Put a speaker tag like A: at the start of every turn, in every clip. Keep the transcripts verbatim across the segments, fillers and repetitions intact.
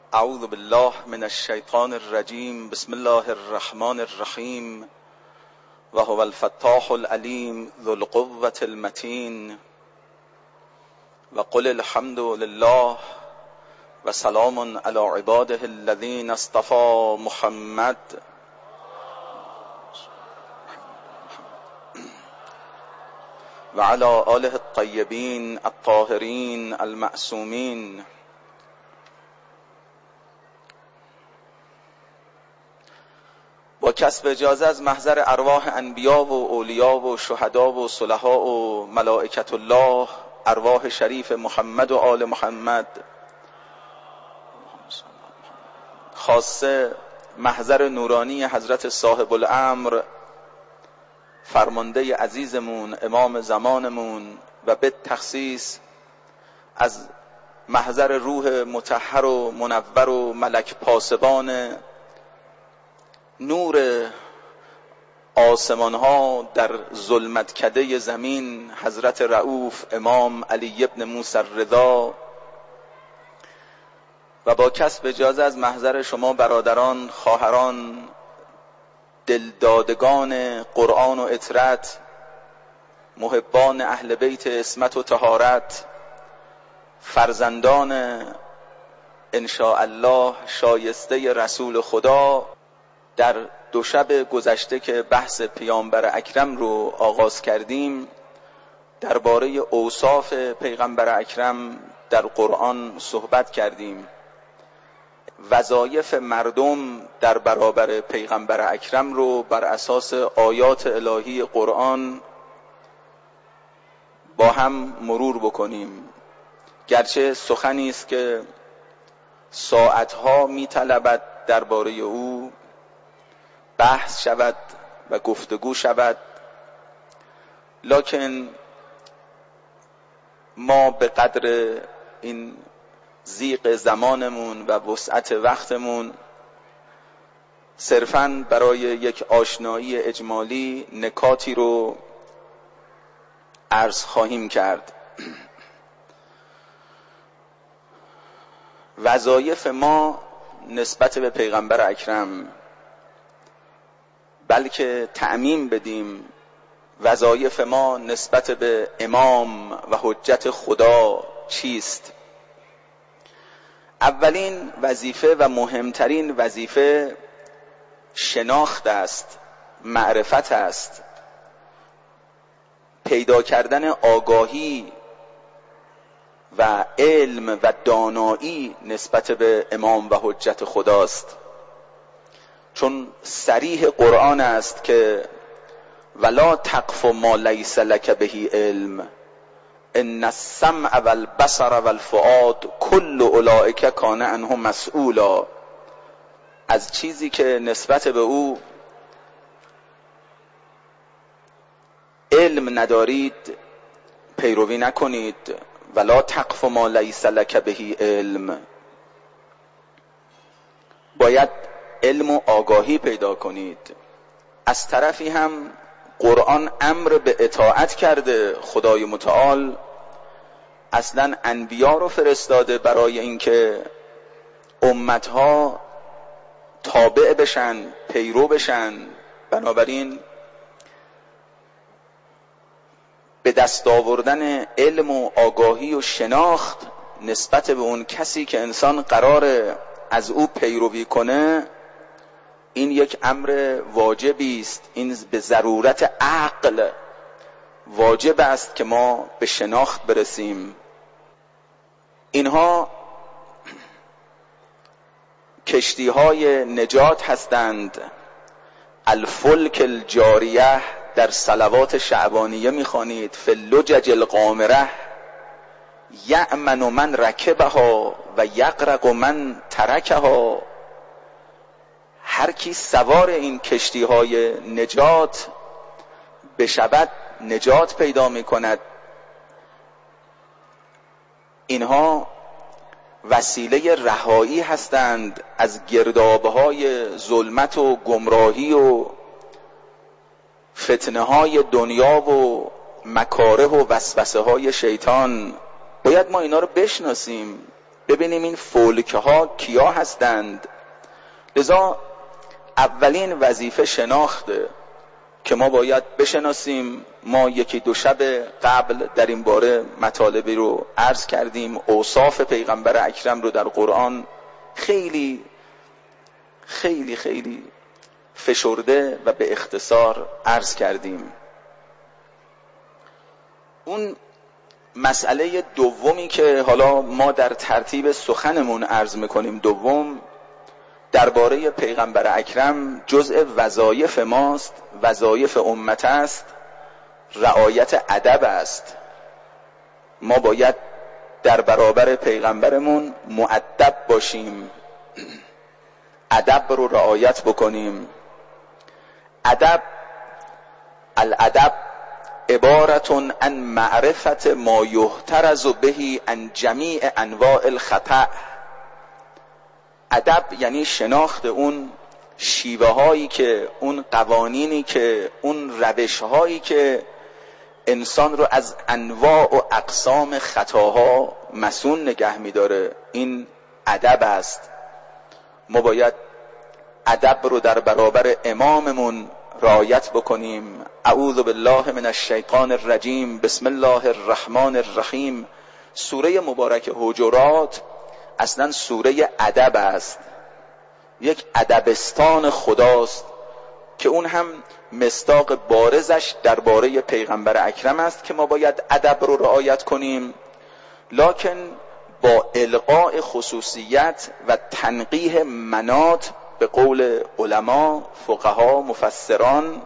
A: اعوذ بالله من الشیطان الرجیم. بسم الله الرحمن الرحیم. و هو الفتاح العلیم ذو القوة المتین. و قل الحمد لله و سلام علی عباده الذین اصطفى محمد. و علی آله الطیبین الطاهرین المعصومین. با کسب اجازه از محضر ارواح انبیا و اولیا و شهدا و صلحا و ملائکت الله، ارواح شریف محمد و آل محمد، خاصه محضر نورانی حضرت صاحب الامر فرمانده عزیزمون امام زمانمون، و به تخصیص از محضر روح مطهر و منور و ملک پاسبان نور آسمان ها در ظلمت کده زمین، حضرت رؤوف امام علی ابن موسی الرضا، و با کسب اجازه از محضر شما برادران، خواهران، دلدادگان قرآن و اطرت، محبان اهل بیت عصمت و طهارت، فرزندان انشاءالله شایسته رسول خدا، در دو شب گذشته که بحث پیامبر اکرم رو آغاز کردیم، درباره اوصاف پیغمبر اکرم در قرآن صحبت کردیم. وظایف مردم در برابر پیغمبر اکرم رو بر اساس آیات الهی قرآن با هم مرور بکنیم. گرچه سخنی است که ساعتها می‌طلبد درباره او بحث شود و گفتگو شود، لکن ما به قدر این ضیق زمانمون و وسعت وقتمون صرفاً برای یک آشنایی اجمالی نکاتی رو عرض خواهیم کرد. وظایف ما نسبت به پیغمبر اکرم، بلکه تعمیم بدیم وظایف ما نسبت به امام و حجت خدا چیست. اولین وظیفه و مهمترین وظیفه شناخت است، معرفت است، پیدا کردن آگاهی و علم و دانایی نسبت به امام و حجت خداست. چون صریح قرآن است که ولا تقف ما لیس لک به علم ان السمع والبصر والفؤاد کل اولئک کان عنه مسئولا. از چیزی که نسبت به او علم ندارید پیروی نکنید. ولا تقف ما لیس لک به علم، باید علم و آگاهی پیدا کنید. از طرفی هم قرآن امر به اطاعت کرده. خدای متعال اصلا انبیا رو فرستاده برای اینکه امتها تابع بشن، پیرو بشن. بنابراین به دست آوردن علم و آگاهی و شناخت نسبت به اون کسی که انسان قراره از او پیروی کنه، این یک امر واجبی است. این به ضرورت عقل واجب است که ما به شناخت برسیم. اینها کشتی های نجات هستند. الفلک الجاریه در صلوات شعبانیه میخوانید. فی اللجج القامره یأمن من رکبها و یغرق من ترکها. هر کی سوار این کشتی های نجات بشود نجات پیدا می کند. اینها وسیله رهایی هستند از گردابهای ظلمت و گمراهی و فتنه های دنیا و مکاره و وسوسه های شیطان. باید ما اینا رو بشناسیم، ببینیم این فولکه ها کیا هستند. لذا اولین وظیفه شناخته که ما باید بشناسیم. ما یکی دو شب قبل در این باره مطالبی رو عرض کردیم. اوصاف پیغمبر اکرم رو در قرآن خیلی خیلی خیلی فشرده و به اختصار عرض کردیم. اون مسئله دومی که حالا ما در ترتیب سخنمون عرض میکنیم، دوم درباره پیغمبر اکرم جزء وظایف ماست، وظایف امت است، رعایت ادب است. ما باید در برابر پیغمبرمون مؤدب باشیم، ادب رو رعایت بکنیم. ادب، الادب عبارتون عن معرفت ما یحترز بهی عن جمیع انواع الخطأ. ادب یعنی شناخت اون شیوه هایی که، اون قوانینی که، اون روش هایی که انسان رو از انواع و اقسام خطاها مسون نگه می‌داره. این ادب است. ما باید ادب رو در برابر اماممون رعایت بکنیم. اعوذ بالله من الشیطان الرجیم، بسم الله الرحمن الرحیم. سوره مبارک حجرات اصلا سوره ادب است، یک ادبستان خداست که اون هم مصداق بارزش درباره پیغمبر اکرم است که ما باید ادب رو رعایت کنیم، لکن با القاء خصوصیت و تنقیح منات به قول علما، فقها، مفسران.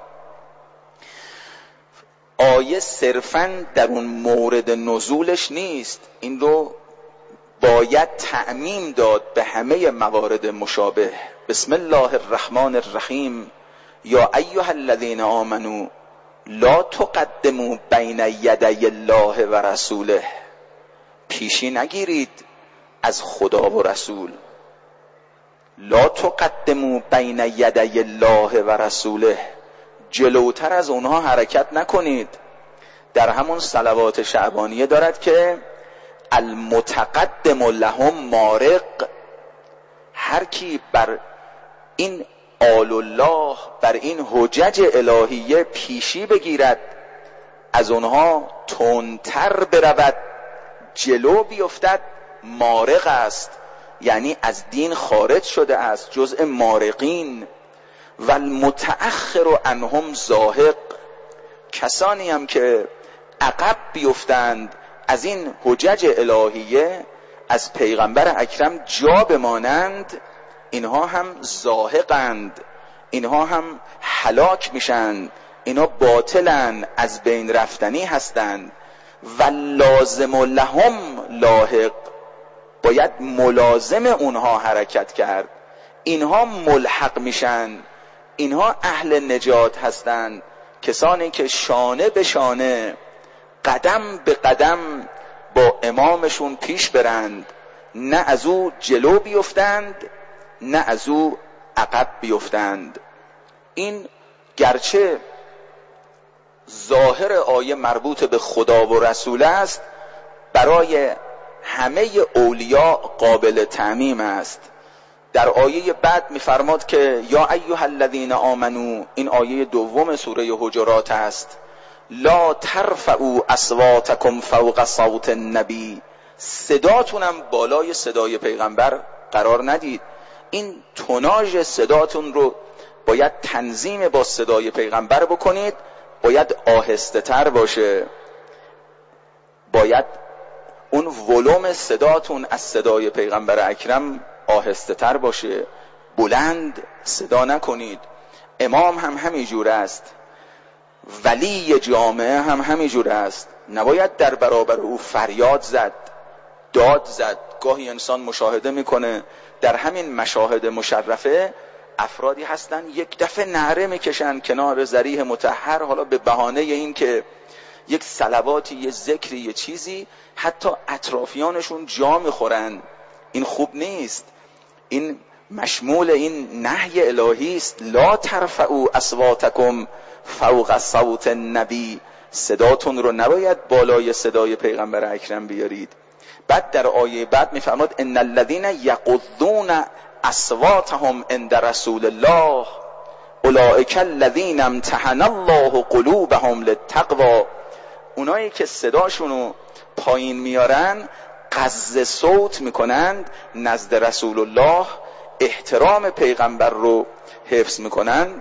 A: آیه صرفاً در اون مورد نزولش نیست، این رو باید تعمیم داد به همه موارد مشابه. بسم الله الرحمن الرحیم، یا ایها الذین آمنوا لا تقدموا بین یدی الله و رسوله. پیشی نگیرید از خدا و رسول. لا تقدموا بین یدی الله و رسوله، جلوتر از اونها حرکت نکنید. در همون صلوات شعبانیه دارد که المتقدم لهم مارق. هر کی بر این آل الله، بر این حجج الهیه پیشی بگیرد، از اونها تندتر برود، جلو بیفتد، مارق است، یعنی از دین خارج شده است، جزء مارقین. و المتأخر عنهم زاهق. کسانی هم که عقب بیفتند از این حجج الهیه، از پیغمبر اکرم جا بمانند، اینها هم زاهقند، اینها هم هلاک میشن، اینها باطلن، از بین رفتنی هستند. و لازم لهم لاحق، باید ملازم اونها حرکت کرد. اینها ملحق میشن، اینها اهل نجات هستند، کسانی که شانه به شانه، قدم به قدم با امامشون پیش برند، نه از او جلو بیفتند نه از او عقب بیفتند. این گرچه ظاهر آیه مربوط به خدا و رسول است، برای همه اولیاء قابل تعمیم است. در آیه بعد می‌فرماد که یا ایها الذین آمنو، این آیه دوم سوره حجرات است، لا ترفعوا اصواتکم فوق صوت النبی، صداتونم بالای صدای پیغمبر قرار ندید. این توناژ صداتون رو باید تنظیم با صدای پیغمبر بکنید، باید آهسته تر باشه، باید اون ولوم صداتون از صدای پیغمبر اکرم آهسته تر باشه، بلند صدا نکنید. امام هم همین جور است، ولی جامعه هم همین جور است، نباید در برابر او فریاد زد، داد زد. گاهی انسان مشاهده میکنه در همین مشاهد مشرفه افرادی هستن یک دفعه نعره میکشن کنار ذریح مطهر، حالا به بهانه این که یک صلواتی، یه ذکری، یه چیزی، حتی اطرافیانشون جا میخورن. این خوب نیست، این مشمول این نهی الهی است. لا ترفعوا اصواتکم فوق صوت النبی، صداتون رو نباید بالای صدای پیغمبر اکرم بیارید. بعد در آیه بعد میفرماد ان الذين یغضون اصواتهم عند رسول الله اولئک الذین امتحن الله قلوبهم للتقوی. اونایی که صداشونو پایین میارن، غض صوت میکنند نزد رسول الله، احترام پیغمبر رو حفظ میکنن،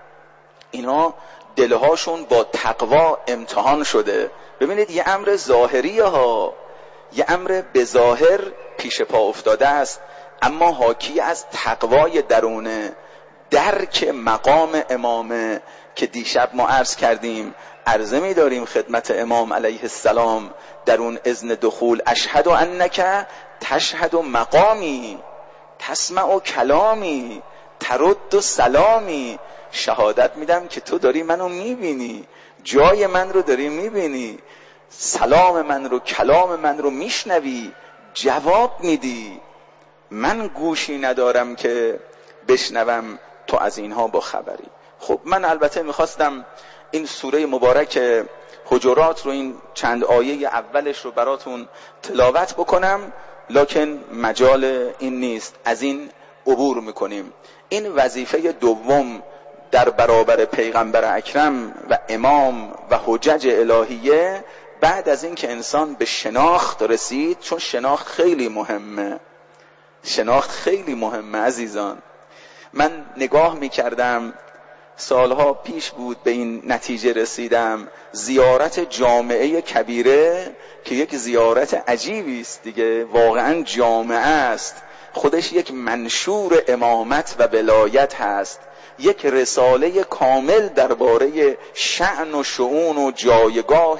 A: اینا دلهاشون با تقوا امتحان شده. ببینید یه امر ظاهریه ها، یه امر به ظاهر پیش پا افتاده است، اما حاکی از تقوای درونه، درک مقام امامه که دیشب ما عرض کردیم. عرضه می داریم خدمت امام علیه السلام در اون اذن دخول: اشهد انک تشهد مقامی تسمع کلامی ترد و سلامی. شهادت میدم که تو داری منو میبینی، جای من رو داری میبینی، سلام من رو، کلام من رو میشنوی، جواب میدی. من گوشی ندارم که بشنوم، تو از اینها با خبری. خب من البته میخواستم این سوره مبارک حجرات رو، این چند آیه اولش رو براتون تلاوت بکنم، لکن مجال این نیست، از این عبور میکنیم. این وظیفه دوم در برابر پیغمبر اکرم و امام و حجج الهیه، بعد از این که انسان به شناخت رسید، چون شناخت خیلی مهمه، شناخت خیلی مهمه عزیزان. من نگاه میکردم، سالها پیش بود به این نتیجه رسیدم، زیارت جامعه کبیره که یک زیارت عجیبی است دیگه، واقعا جامعه است، خودش یک منشور امامت و ولایت هست، یک رساله کامل درباره شأن و شؤون و جایگاه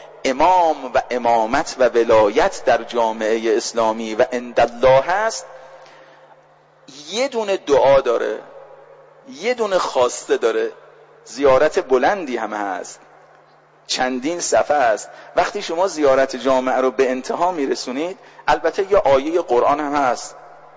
A: امام و امامت و ولایت در جامعه اسلامی و عندالله هست. یه دونه دعا داره، یه دونه خواسته داره، زیارت بلندی هم هست، چندین صفحه است. وقتی شما زیارت جامعه رو به انتها میرسونید، البته یه آیه قرآن هم هست: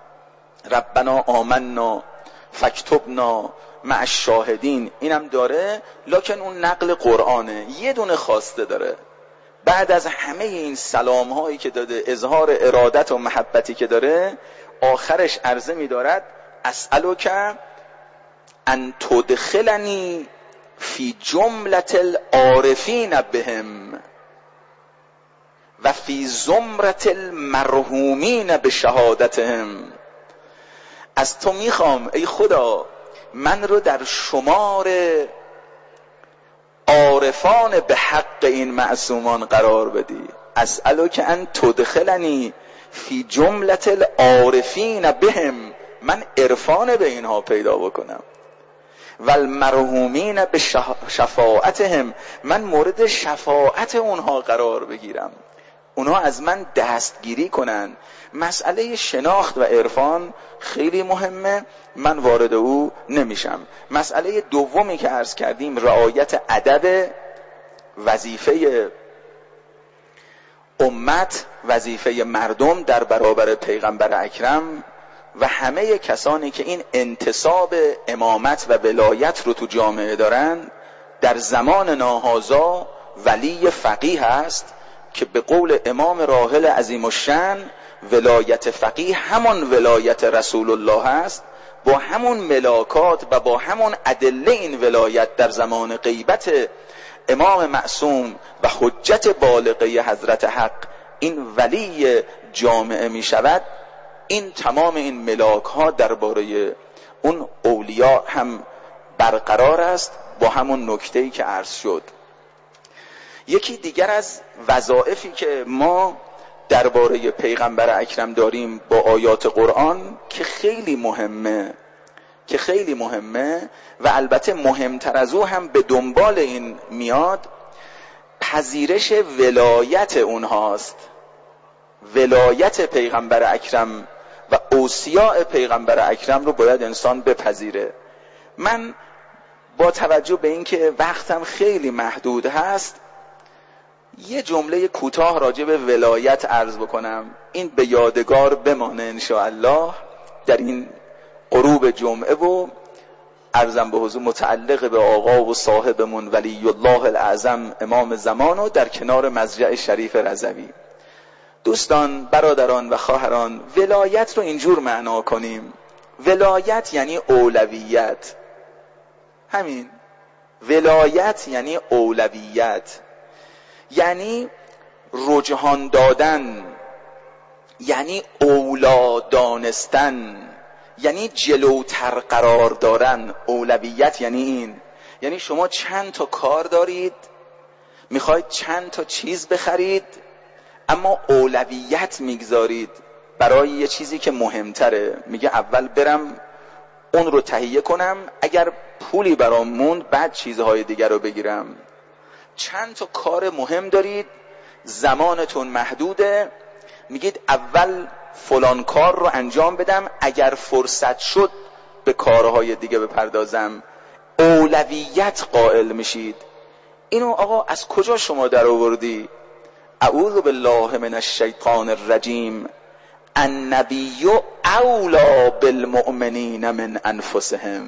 A: ربنا آمنا فاکتبنا مع الشاهدین، اینم داره، لکن اون نقل قرآنه. یه دونه خواسته داره، بعد از همه این سلام هایی که داده، اظهار ارادت و محبتی که داره، آخرش عرضه می دارد: اسألک ان تدخلنی فی جملة العارفین بهم و فی زمرة المرحومین بشهادتهم. از تو میخوام ای خدا من رو در شمار عارفان به حق این معصومان قرار بدی. اسألک ان تدخلنی فی جملة العارفین بهم، من عرفان به اینها پیدا بکنم، و المرحومین به شفاعتهم، من مورد شفاعت اونها قرار بگیرم، اونها از من دستگیری کنن. مسئله شناخت و عرفان خیلی مهمه، من وارد او نمیشم. مسئله دومی که عرض کردیم، رعایت ادب، وظیفه امت، وظیفه مردم در برابر پیغمبر اکرم و همه کسانی که این انتصاب امامت و ولایت رو تو جامعه دارن. در زمان ناهازا ولی فقیه هست که به قول امام راحل عظیم الشأن، ولایت فقیه همان ولایت رسول الله هست، با همون ملاکات و با همون ادله این ولایت در زمان غیبت امام معصوم و حجت بالغه حضرت حق این ولی جامعه می شود. این تمام این ملاک ها درباره اون اولیاء هم برقرار است، با همون نکته‌ای که عرض شد. یکی دیگر از وظایفی که ما درباره پیغمبر اکرم داریم با آیات قرآن که خیلی مهمه که خیلی مهمه و البته مهمتر از او هم به دنبال این میاد، پذیرش ولایت اونهاست. ولایت پیغمبر اکرم و اوصیاء پیغمبر اکرم رو باید انسان بپذیره. من با توجه به اینکه وقتم خیلی محدود هست، یه جمله کوتاه راجع به ولایت عرض بکنم، این به یادگار بمانه انشاءالله در این غروب جمعه، و عرضم به حضور متعلق به آقا و صاحبمون ولی الله الاعظم امام زمان و در کنار مضجع شریف رضوی. دوستان، برادران و خواهران، ولایت رو اینجور معنا کنیم. ولایت یعنی اولویت. همین. ولایت یعنی اولویت، یعنی رجحان دادن، یعنی اولا دانستن، یعنی جلوتر قرار دارن. اولویت یعنی این، یعنی شما چند تا کار دارید، میخواید چند تا چیز بخرید، اما اولویت میگذارید برای یه چیزی که مهمتره. میگه اول برم اون رو تهیه کنم، اگر پولی برام موند بعد چیزهای دیگر رو بگیرم. چند تا کار مهم دارید، زمانتون محدوده، میگید اول فلان کار رو انجام بدم، اگر فرصت شد به کارهای دیگه بپردازم. اولویت قائل میشید. اینو آقا از کجا شما در آوردی؟ اعوذ بالله من الشیطان الرجیم. النبی اولی بالمؤمنین من انفسهم.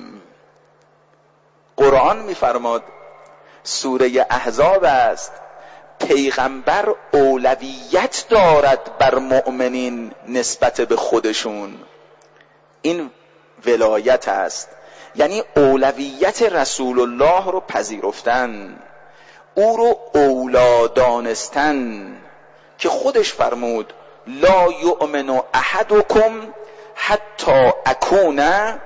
A: قرآن میفرماد، سوره احزاب است، پیغمبر اولویت دارد بر مؤمنین نسبت به خودشون. این ولایت است، یعنی اولویت رسول الله رو پذیرفتن، او رو اولا دانستن، که خودش فرمود لا یؤمن احدکم حتی اکون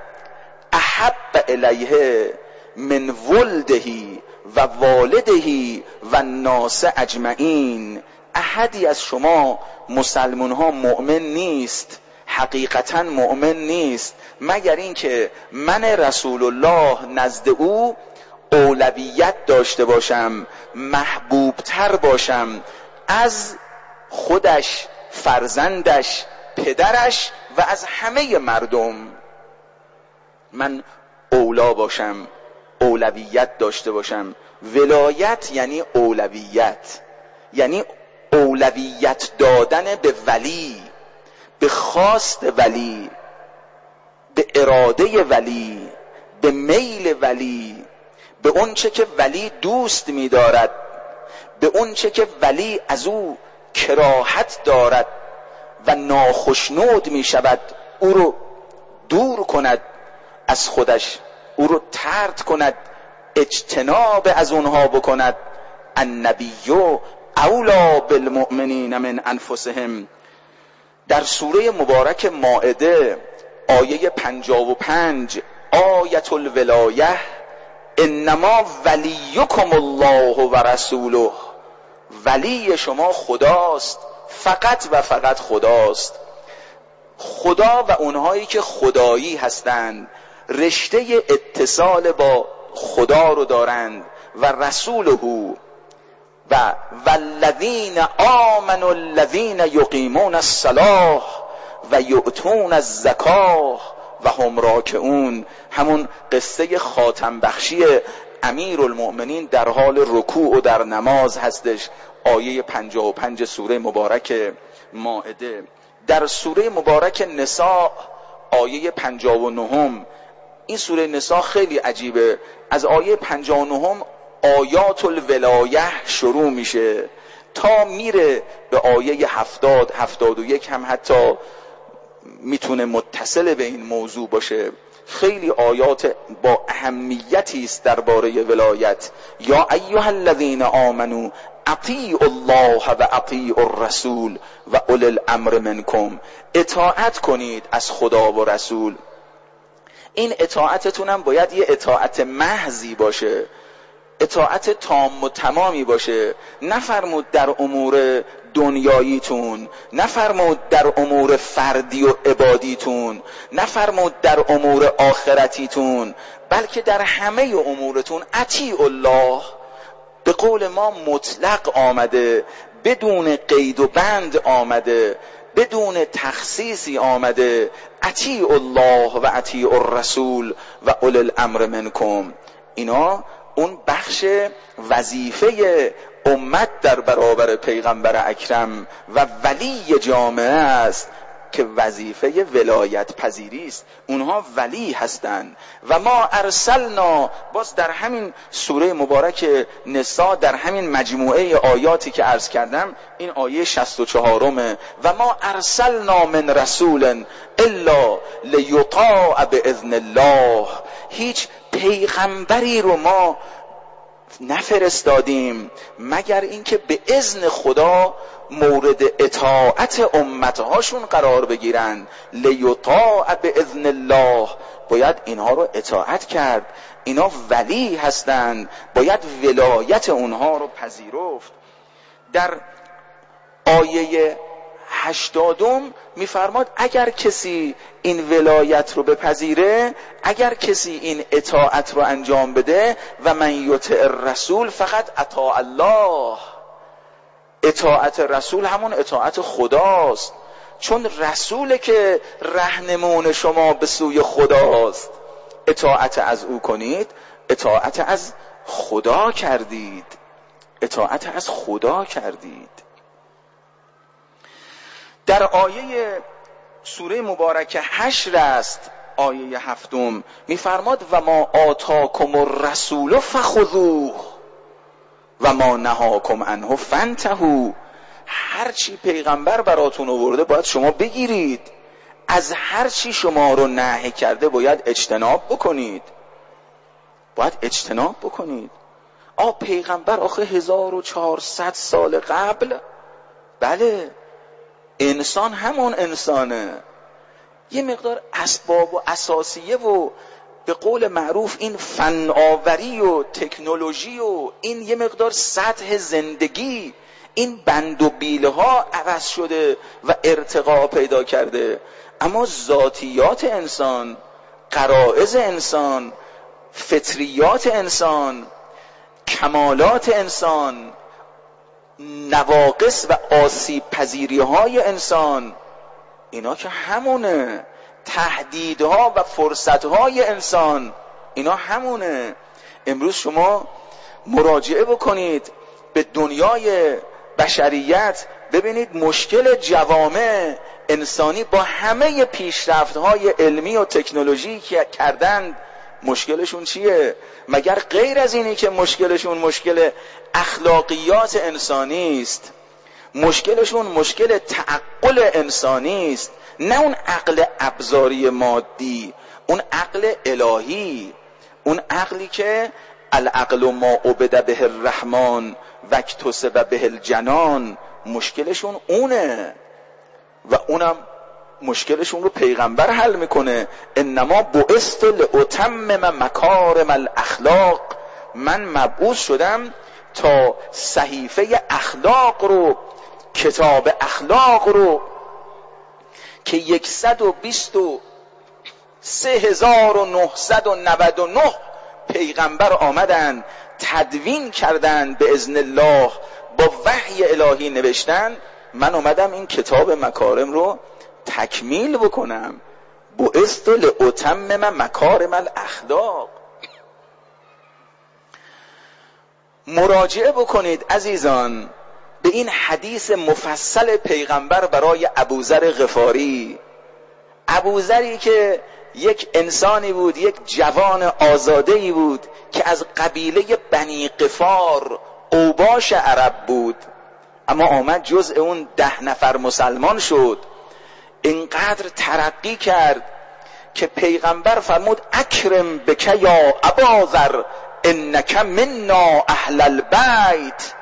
A: احب الیه من ولده و والده و الناس اجمعین. احدی از شما مسلمان ها مؤمن نیست، حقیقتا مؤمن نیست، مگر اینکه من رسول الله نزد او اولویت داشته باشم، محبوب تر باشم از خودش، فرزندش، پدرش و از همه مردم. من اولا باشم، اولویت داشته باشم. ولایت یعنی اولویت، یعنی اولویت دادن به ولی، به خواست ولی، به اراده ولی، به میل ولی، به اون چه که ولی دوست می دارد، به اون چه که ولی از او کراهت دارد و ناخشنود می شود، او رو دور کند از خودش، او رو طرد کند، اجتناب از اونها بکند. النبی اولی بالمؤمنین من انفسهم. در سوره مبارک مائده آیه پنجاه و پنج، آیت الولایه، انما ولیکم الله و رسوله. ولی شما خداست، فقط و فقط خداست. خدا و اونهایی که خدایی هستند رشته اتصال با خدا رو دارند، و رسوله و والذین آمنوا الذین یقیمون الصلاة و یؤتون الزکاة و هم راکعون. همون قصه خاتم بخشی امیرالمؤمنین در حال رکوع و در نماز هستش. آیه پنجاه و پنج سوره مبارک مائده. در سوره مبارک نساء آیه پنجاه و نه، این سوره نساء خیلی عجیبه. از آیه پنجاه و نه آیات الولایه شروع میشه تا میره به آیه هفتاد هفتاد و یک، هم حتی میتونه متصل به این موضوع باشه. خیلی آیات با اهمیتی است درباره ولایت. یا ایها الذین آمنوا اطیعوا الله و اطیعوا الرسول و اولی الامر منکم. اطاعت کنید از خدا و رسول. این اطاعتتون هم باید یه اطاعت محضی باشه، اطاعت تام و تمامی باشه. نفرمود در امور دنیاییتون، نفرمود در امور فردی و عبادیتون، نفرمود در امور آخرتیتون، بلکه در همه امورتون اطیعوا الله. به قول ما مطلق آمده، بدون قید و بند آمده، بدون تخصیصی آمده. اطیعوا الله و اطیعوا الرسول و اولی الامر منکم. اینا اون بخش وظیفه امت در برابر پیغمبر اکرم و ولی جامعه است. که وظیفه ولایت پذیری است. اونها ولی هستند. و ما ارسلنا، باز در همین سوره مبارک نساء، در همین مجموعه آیاتی که عرض کردم، این آیه شصت و چهارم، و ما ارسلنا من رسول الا لیطاع باذن الله، هیچ پیغمبری رو ما نفرستادیم مگر اینکه به اذن خدا مورد اطاعت امتهاشون قرار بگیرن. لیطاع باذن الله، باید اینها رو اطاعت کرد. اینا ولی هستند، باید ولایت اونها رو پذیرفت. در آیه هشتادم میفرماد اگر کسی این ولایت رو بپذیره، اگر کسی این اطاعت رو انجام بده، و من یطع الرسول فقط اطاع الله، اطاعت رسول همون اطاعت خداست، چون رسوله که رهنمون شما به سوی خداست. اطاعت از او کنید، اطاعت از خدا کردید، اطاعت از خدا کردید. در آیه سوره مبارکه حشر است، آیه هفتم میفرماد و ما آتاکم الرسول فخذوه و ما نهاکم عنه فانتهوا، هر چی پیغمبر براتون آورده باید شما بگیرید، از هر چی شما رو نهی کرده باید اجتناب بکنید، باید اجتناب بکنید. آ پیغمبر آخه هزار و چهارصد سال قبل، بله انسان همون انسانه، یه مقدار اسباب و اساسیه و به قول معروف این فناوری و تکنولوژی و این یه مقدار سطح زندگی، این بند و بیله ها عوض شده و ارتقا پیدا کرده، اما ذاتیات انسان، غرایز انسان، فطریات انسان، کمالات انسان، نواقص و آسیب پذیری های انسان، اینا که همونه. تهدیدها و فرصتهای انسان اینا همونه. امروز شما مراجعه بکنید به دنیای بشریت، ببینید مشکل جوامع انسانی با همه پیشرفت‌های علمی و تکنولوژی که کردند، مشکلشون چیه؟ مگر غیر از اینی که مشکلشون مشکل اخلاقیات انسانی است، مشکلشون مشکل تعقل انسانی است، نه اون عقل ابزاری مادی، اون عقل الهی، اون عقلی که العقل ما عبد به الرحمن و اکتسب به الجنان، مشکلشون اونه و اونم مشکلشون رو پیغمبر حل میکنه. انما بعثت لاتمم مکارم الاخلاق، من مبعوث شدم تا صحیفه اخلاق رو، کتاب اخلاق رو که صد و بیست و سه هزار و نهصد و نود و نه پیغمبر آمدن تدوین کردن به اذن الله، با وحی الهی نوشتن، من اومدم این کتاب مکارم رو تکمیل بکنم. بعثت لاتمم مکارم الاخلاق. مراجعه بکنید عزیزان به این حدیث مفصل پیغمبر برای ابوذر غفاری. ابوذری که یک انسانی بود، یک جوان آزاده‌ای بود که از قبیله بنی غفار، اوباش عرب بود، اما آمد جزء اون ده نفر مسلمان شد. اینقدر ترقی کرد که پیغمبر فرمود اکرم بک یا اباذر انک منا اهل البیت،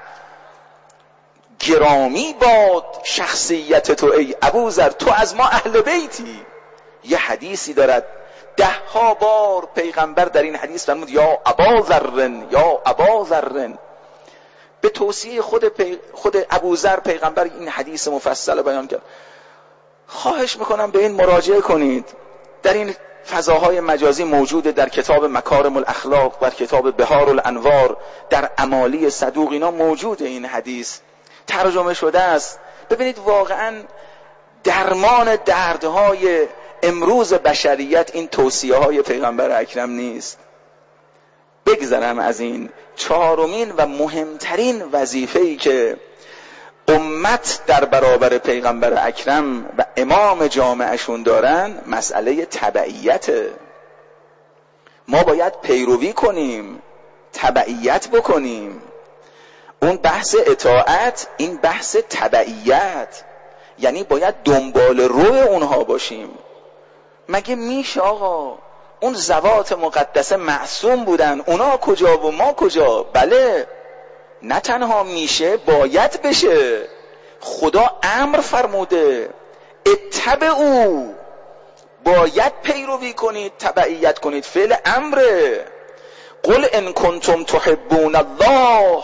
A: گرامی باد شخصیت تو ای ابوذر، تو از ما اهل بیتی. یه حدیثی دارد ده ها بار پیغمبر در این حدیث فرمود یا اباذر یا اباذر. به توصیه خود پی... خود ابوذر پیغمبر این حدیث مفصل بیان کرد. خواهش میکنم به این مراجعه کنید، در این فضاهای مجازی موجوده، در کتاب مکارم الاخلاق، در کتاب بهار الانوار، در امالی صدوق، اینا موجوده، این حدیث ترجمه شده است. ببینید واقعا درمان دردهای امروز بشریت این توصیه های پیغمبر اکرم نیست. بگذرم از این. چهارمین و مهمترین وظیفه‌ای که امت در برابر پیغمبر اکرم و امام جامعشون دارن مسئله تبعیته. ما باید پیروی کنیم، تبعیت بکنیم. اون بحث اطاعت، این بحث تبعیت، یعنی باید دنبال رو اونها باشیم. مگه میشه آقا اون ذوات مقدسه معصوم بودن، اونا کجا و ما کجا؟ بله، نه تنها میشه، باید بشه. خدا امر فرموده اتبعوا، باید پیروی کنید، تبعیت کنید، فعل امره. قل ان کنتم تحبون الله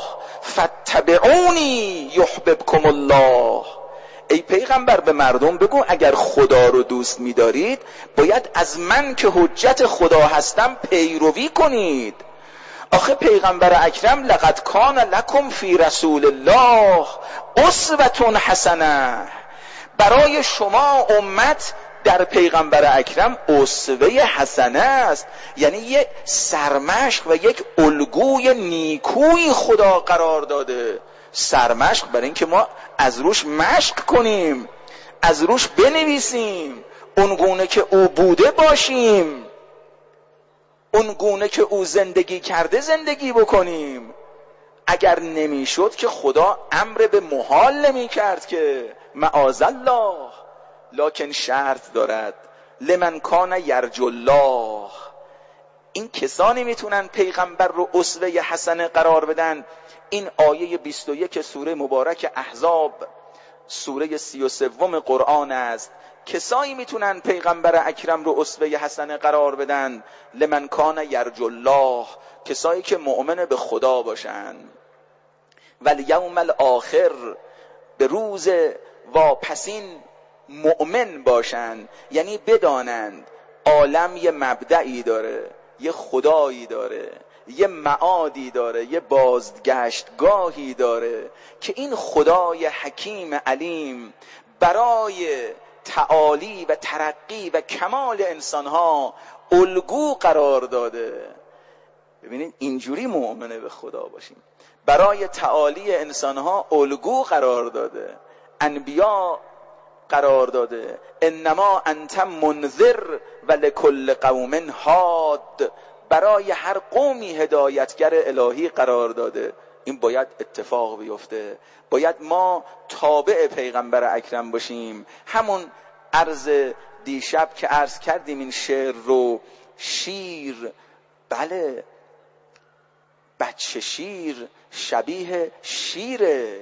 A: فاتبعونی یحببکم الله. ای پیغمبر به مردم بگو اگر خدا رو دوست می‌دارید باید از من که حجت خدا هستم پیروی کنید. آخه پیغمبر اکرم لقد کان لکم فی رسول الله اسوة حسنه، برای شما امت در پیغمبر اکرم اسوه حسنه است، یعنی یک سرمشق و یک الگوی نیکوی خدا قرار داده. سرمشق برای اینکه ما از روش مشق کنیم، از روش بنویسیم، اون گونه که او بوده باشیم، اون گونه که او زندگی کرده زندگی بکنیم. اگر نمیشد که خدا امر به محال نمی کرد که معاذالله، لکن شرط دارد لمن کان یرجو الله. این کسانی میتونن پیغمبر رو اسوه حسنه قرار بدن. این آیه بیست و یک سوره مبارک احزاب، سوره سی و سوم قرآن است. کسایی میتونن پیغمبر اکرم رو اسوه حسنه قرار بدن، لمن کان یرجو الله، کسایی که مؤمن به خدا باشن، والیوم الاخر، به روز واپسین مؤمن باشن، یعنی بدانند عالم یه مبدئی داره، یه خدایی داره، یه معادی داره، یه بازگشتگاهی داره که این خدای حکیم علیم برای تعالی و ترقی و کمال انسانها الگو قرار داده. ببینید اینجوری مؤمنه به خدا باشیم. برای تعالی انسانها الگو قرار داده، انبیا قرار داده، انما انت منذر و لکل قوم هاد، برای هر قومی هدایتگر الهی قرار داده. این باید اتفاق بیفته، باید ما تابع پیغمبر اکرم باشیم. همون عرض دیشب که عرض کردیم این شعر رو، شیر، بله بچه شیر شبیه شیره،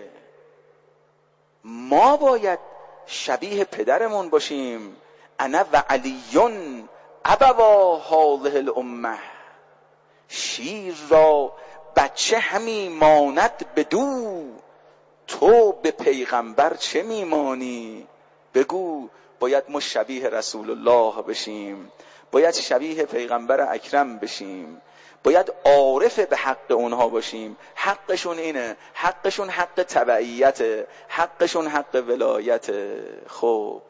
A: ما باید شبیه پدرمون باشیم. انا و علیون ابوا هذه الامه، شیر را بچه همی ماند بدو، تو به پیغمبر چه میمانی؟ بگو. باید ما شبیه رسول الله بشیم، باید شبیه پیغمبر اکرم بشیم، باید عارف به حق اونها باشیم. حقشون اینه، حقشون حق تبعیته، حقشون حق ولایته. خب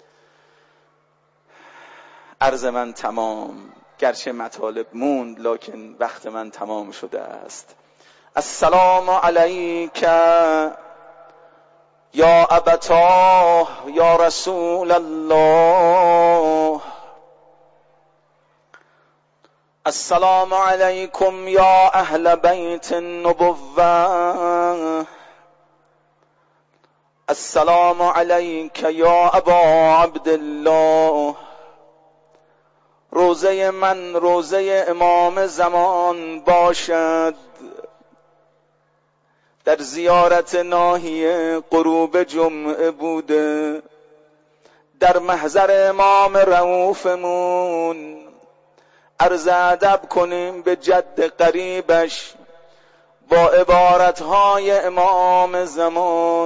A: عرض من تمام، گرچه مطالب موند لکن وقت من تمام شده است. السلام علیک یا ابتاه یا رسول الله، السلام علیکم یا اهل بیت النبوة، السلام علیک یا ابا عبدالله. روزه من روزه امام زمان باشد، در زیارت ناحیه غروب جمعه بوده، در محضر امام رؤوفمون عرض ادب کنیم به جد قریبش با عبارتهای امام زمان.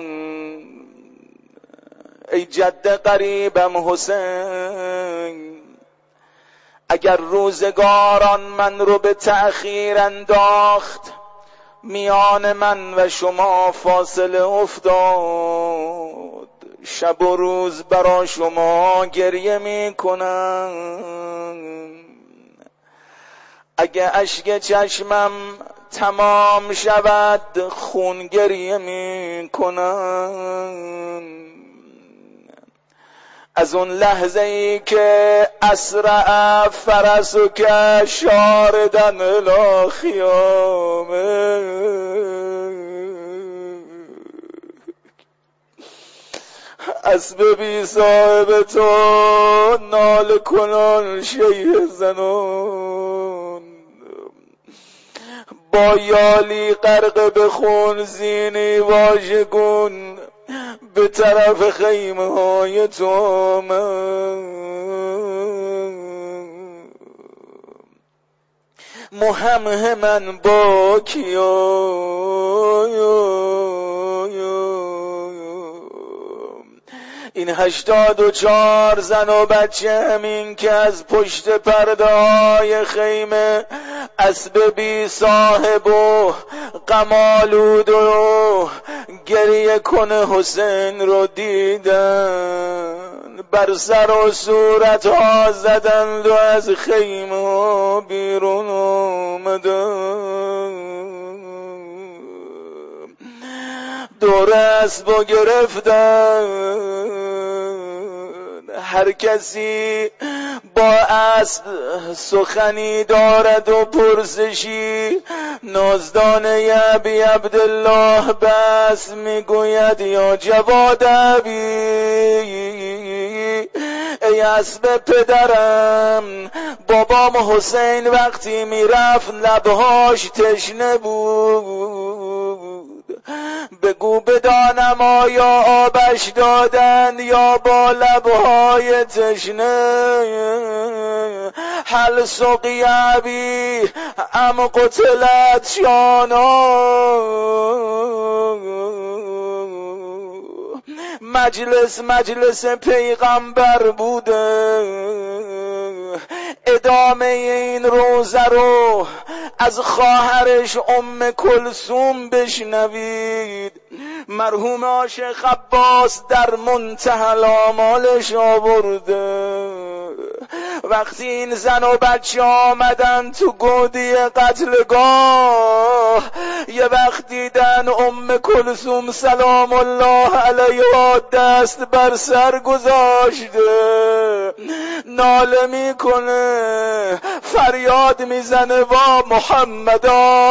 A: ای جد قریبم حسین، اگر روزگاران من رو به تأخیر انداخت، میان من و شما فاصله افتاد، شب و روز برا شما گریه می کنم. اگه اشک چشمم تمام شود خون گریه می کنم. از اون لحظه ای که اسرع فرسو که شاردن الاخیامه، اسب بی صاحب تو نال کنان شیه زنان، با یالی غرق به خون زینی واژگون به طرف خیمه های تو آمد. مهمهمن با کیا این هشتاد و چهار زن و بچه، همین که از پشت پرده های خیمه اسب بی صاحب و غم‌آلود و گریه کنه حسین رو دیدن، بر سر و صورت ها زدند و از خیمه ها بیرون آمدن. دور اسب گرفتن، هر کسی با اسب سخنی دارد و پرسشی. نازدانه ابی عبدالله بس میگوید یا جواد ابی، ای اسب پدرم، بابام حسین وقتی میرفت لبهاش تشنه بود، بگو بدانم آیا آبش دادن یا با لبهای تشنه. هل سقی ابی ام قتلت شانا. مجلس مجلس پیغمبر بوده. ادامه این روزه رو از خواهرش ام کلثوم بشنوید. مرحوم عاشق عباس در منتهی الآمالش آورده، وقتی این زن و بچه آمدن تو گودی قتلگاه، یه وقت دیدن ام کلثوم سلام الله علیها دست بر سر گذاشته، ناله میکنه، فریاد میزنه وا محمدا،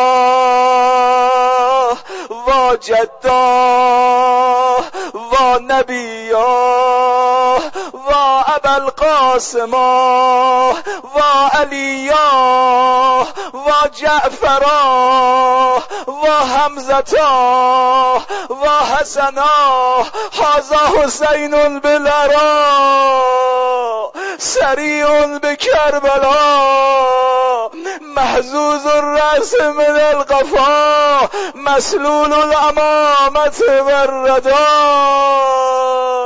A: وا جدا، وا نبیا، وا ابوالقاسما، وا علیا، وا جعفرا، وا حمزتا، وا حسنا، هذا حسین بالعراء سریع بکربلا، محزوز الرأس من القفا، مسلول الامامة والرداء.